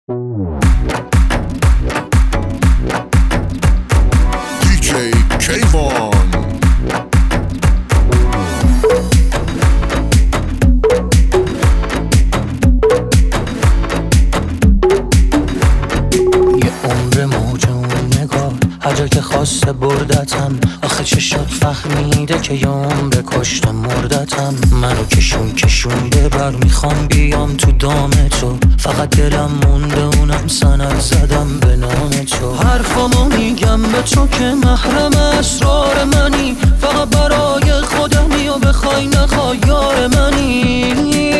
DJ Kayvon. هر جا که خواسته بردتم، آخه چشات فهمیده که یه عمر کشته مردتم. منو کشونده بر میخوام بیام تو دام تو، فقط دلم مونده اونم سند زدم به نام تو. حرفامو میگم به تو که محرم اسرار منی، فقط برای خودمی و بخوای نخوای یار منی.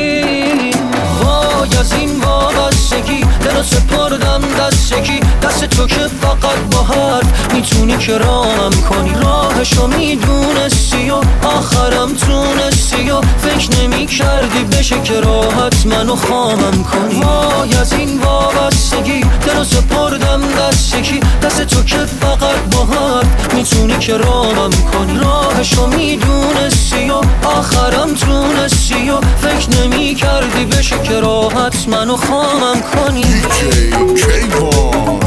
وای از این وابستگی دلو سپردم دستگی، دست تو که فقط با حرف میتونی که رامم کنی. راهشو میدونستی و آخرم تونستی و فکر نمی کردی بشه که راحت منو خامم کنی. وای از این وابستگی دلو سپردم دستگی، دست تو که فقط با حرف میتونی که رامم کنی. راهشو میدونستی و آخرم تونستی و فکر نمی کردی بشه که راحت منو خامم کنی. DJ Kayvon.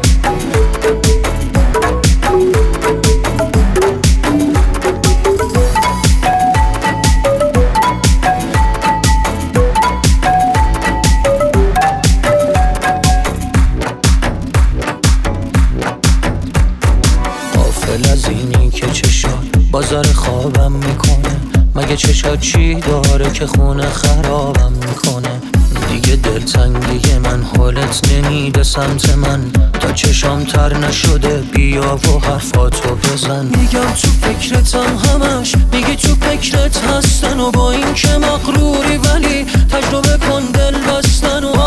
غافل از اینی که چشات بازار خوابم میکنه، مگه چشات چی داره که خونه خرابم میکنه. دیگه دلتنگی من حالت نمیده سمت من، تا چشام تر نشده بیا و حرفاتو بزن. میگم تو فکرتم همش، میگی تو فکرت هستن و با این که مغروری ولی تجربه کن دل بستن. و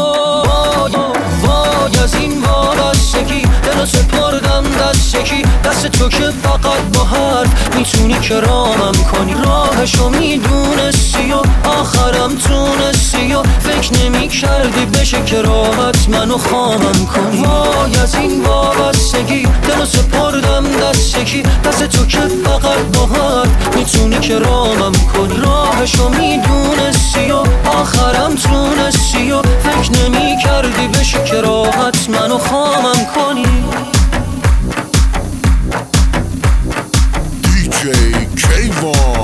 وای از این وابستگی دلو سپردم دستگی، دست تو که فقط با حرف میتونی که رامم کنی. راهشو میدونستی و آخرم تونستی و فکر نمی کردی بشه که راحت منو خامم کنی. وای از این وابستگی دلو سپردم دستگی، دست تو که فقط با حرف میتونی که رامم کنی. راهشو میدونستی و آخرم تونستی و فکر نمی کردی بشه که راحت منو خامم کنی. DJ Kayvon.